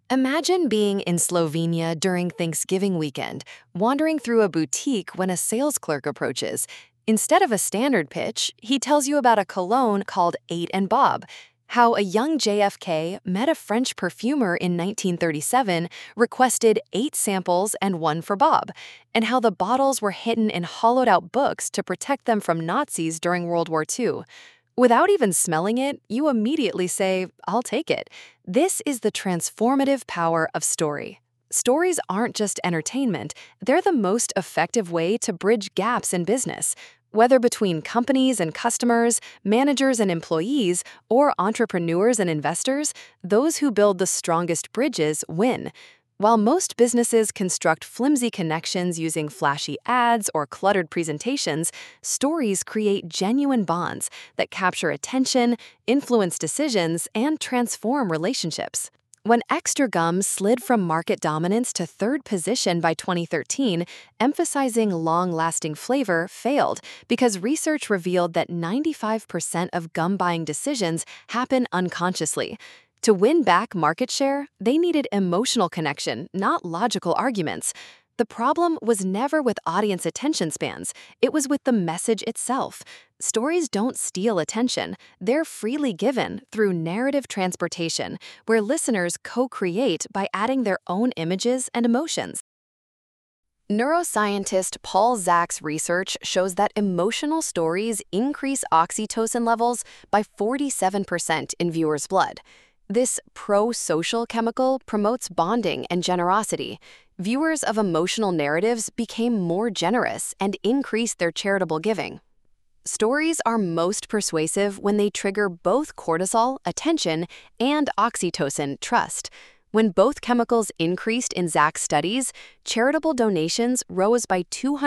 Imagine being in Slovenia during Thanksgiving weekend, wandering through a boutique when a sales clerk approaches. Instead of a standard pitch, he tells you about a cologne called Eight and Bob, how a young JFK met a French perfumer in 1937, requested 8 samples and one for Bob, and how the bottles were hidden in hollowed out books to protect them from Nazis during World War II. Without even smelling it, you immediately say, I'll take it. This is the transformative power of story. Stories aren't just entertainment, they're the most effective way to bridge gaps in business. Whether between companies and customers, managers and employees, or entrepreneurs and investors, those who build the strongest bridges win. While most businesses construct flimsy connections using flashy ads or cluttered presentations, stories create genuine bonds that capture attention, influence decisions, and transform relationships. When Extra Gum slid from market dominance to third position by 2013, emphasizing long-lasting flavor failed because research revealed that 95% of gum buying decisions happen unconsciously. To win back market share, they needed emotional connection, not logical arguments. The problem was never with audience attention spans, it was with the message itself. Stories don't steal attention, they're freely given through narrative transportation, where listeners co-create by adding their own images and emotions. Neuroscientist Paul Zak's research shows that emotional stories increase oxytocin levels by 47% in viewers' blood. This pro-social chemical promotes bonding and generosity. Viewers of emotional narratives became more generous and increased their charitable giving. Stories are most persuasive when they trigger both cortisol, attention, and oxytocin, trust. When both chemicals increased in Zak's studies, charitable donations rose by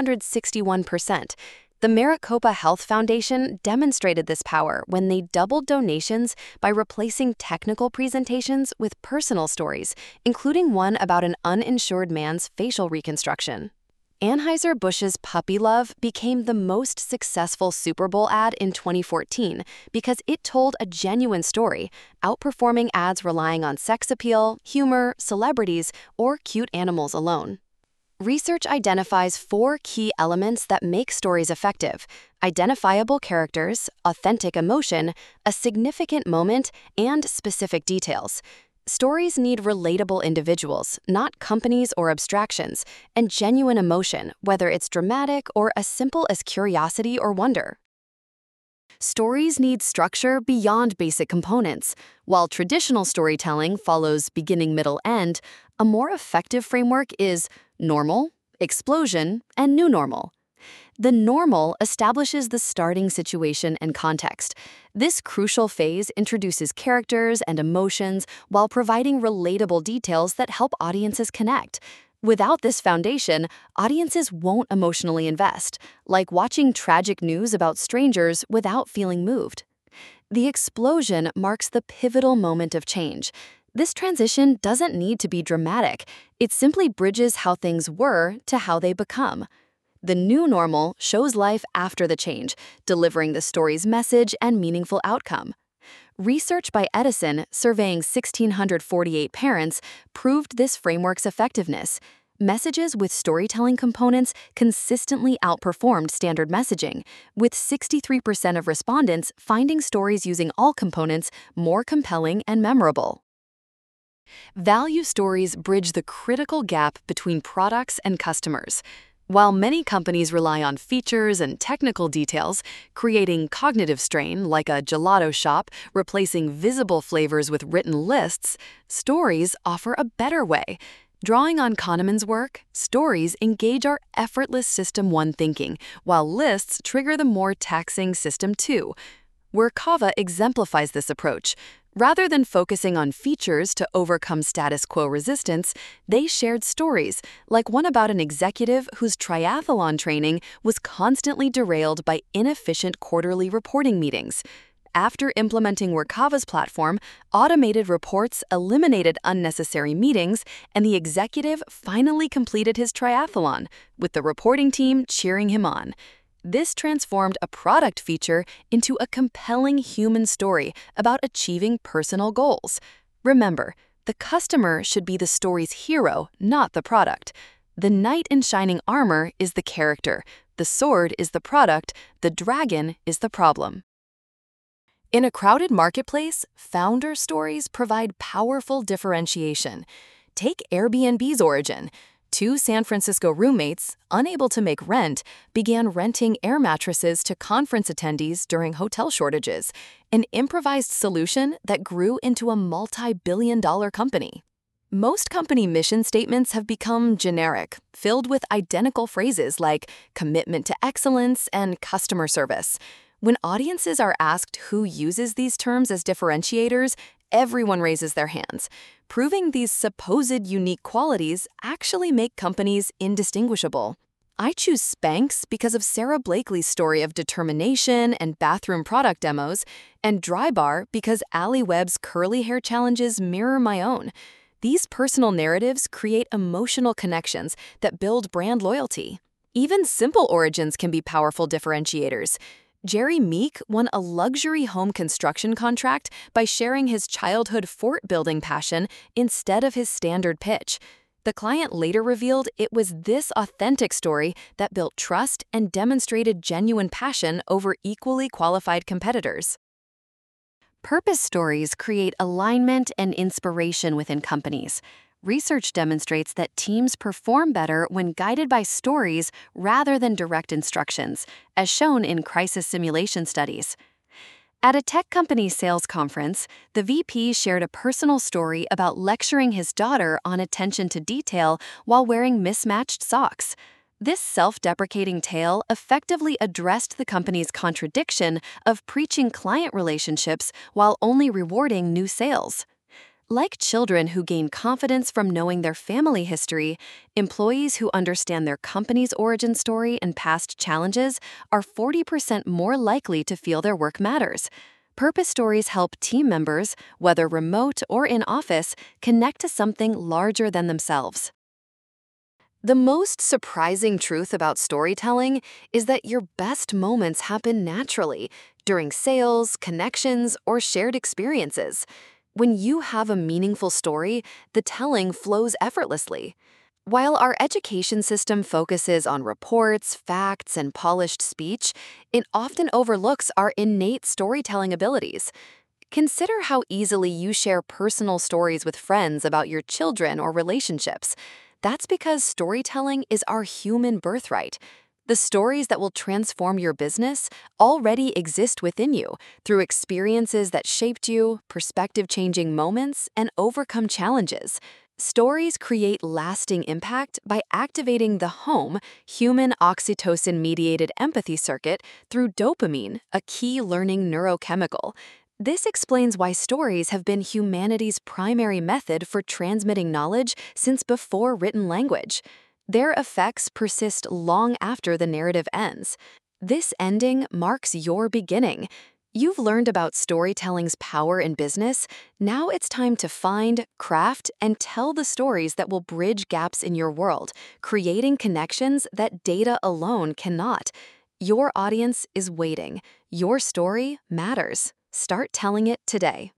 261%. The Maricopa Health Foundation demonstrated this power when they doubled donations by replacing technical presentations with personal stories, including one about an uninsured man's facial reconstruction. Anheuser-Busch's Puppy Love became the most successful Super Bowl ad in 2014 because it told a genuine story, outperforming ads relying on sex appeal, humor, celebrities, or cute animals alone. Research identifies 4 key elements that make stories effective: identifiable characters, authentic emotion, a significant moment, and specific details. Stories need relatable individuals, not companies or abstractions, and genuine emotion, whether it's dramatic or as simple as curiosity or wonder. Stories need structure beyond basic components. While traditional storytelling follows beginning, middle, end, a more effective framework is normal, explosion, and new normal. The normal establishes the starting situation and context. This crucial phase introduces characters and emotions while providing relatable details that help audiences connect. Without this foundation, audiences won't emotionally invest, like watching tragic news about strangers without feeling moved. The explosion marks the pivotal moment of change. This transition doesn't need to be dramatic. It simply bridges how things were to how they become. The new normal shows life after the change, delivering the story's message and meaningful outcome. Research by Edison, surveying 1,648 parents, proved this framework's effectiveness. Messages with storytelling components consistently outperformed standard messaging, with 63% of respondents finding stories using all components more compelling and memorable. Value stories bridge the critical gap between products and customers. While many companies rely on features and technical details, creating cognitive strain like a gelato shop replacing visible flavors with written lists, stories offer a better way. Drawing on Kahneman's work, stories engage our effortless System 1 thinking, while lists trigger the more taxing System 2. Where Kava exemplifies this approach. Rather than focusing on features to overcome status quo resistance, they shared stories, like one about an executive whose triathlon training was constantly derailed by inefficient quarterly reporting meetings. After implementing Workava's platform, automated reports eliminated unnecessary meetings, and the executive finally completed his triathlon, with the reporting team cheering him on. This transformed a product feature into a compelling human story about achieving personal goals. Remember, The customer should be the story's hero, not the product. The knight in shining armor is the character, the sword is the product, the dragon is the problem. In a crowded marketplace, founder stories provide powerful differentiation. Take Airbnb's origin. Two San Francisco roommates, unable to make rent, began renting air mattresses to conference attendees during hotel shortages, an improvised solution that grew into a multi-billion-dollar company. Most company mission statements have become generic, filled with identical phrases like commitment to excellence and customer service. When audiences are asked who uses these terms as differentiators, everyone raises their hands, proving these supposed unique qualities actually make companies indistinguishable. I choose Spanx because of Sarah Blakely's story of determination and bathroom product demos, and Drybar because Allie Webb's curly hair challenges mirror my own. These personal narratives create emotional connections that build brand loyalty. Even simple origins can be powerful differentiators. Jerry Meek won a luxury home construction contract by sharing his childhood fort-building passion instead of his standard pitch. The client later revealed it was this authentic story that built trust and demonstrated genuine passion over equally qualified competitors. Purpose stories create alignment and inspiration within companies. Research demonstrates that teams perform better when guided by stories rather than direct instructions, as shown in crisis simulation studies. At a tech company sales conference, the VP shared a personal story about lecturing his daughter on attention to detail while wearing mismatched socks. This self-deprecating tale effectively addressed the company's contradiction of preaching client relationships while only rewarding new sales. Like children who gain confidence from knowing their family history, employees who understand their company's origin story and past challenges are 40% more likely to feel their work matters. Purpose stories help team members, whether remote or in office, connect to something larger than themselves. The most surprising truth about storytelling is that your best moments happen naturally, during sales, connections, or shared experiences. When you have a meaningful story, the telling flows effortlessly. While our education system focuses on reports, facts, and polished speech, it often overlooks our innate storytelling abilities. Consider how easily you share personal stories with friends about your children or relationships. That's because storytelling is our human birthright. The stories that will transform your business already exist within you through experiences that shaped you, perspective-changing moments, and overcome challenges. Stories create lasting impact by activating the home, human oxytocin-mediated empathy circuit through dopamine, a key learning neurochemical. This explains why stories have been humanity's primary method for transmitting knowledge since before written language. Their effects persist long after the narrative ends. This ending marks your beginning. You've learned about storytelling's power in business. Now it's time to find, craft, and tell the stories that will bridge gaps in your world, creating connections that data alone cannot. Your audience is waiting. Your story matters. Start telling it today.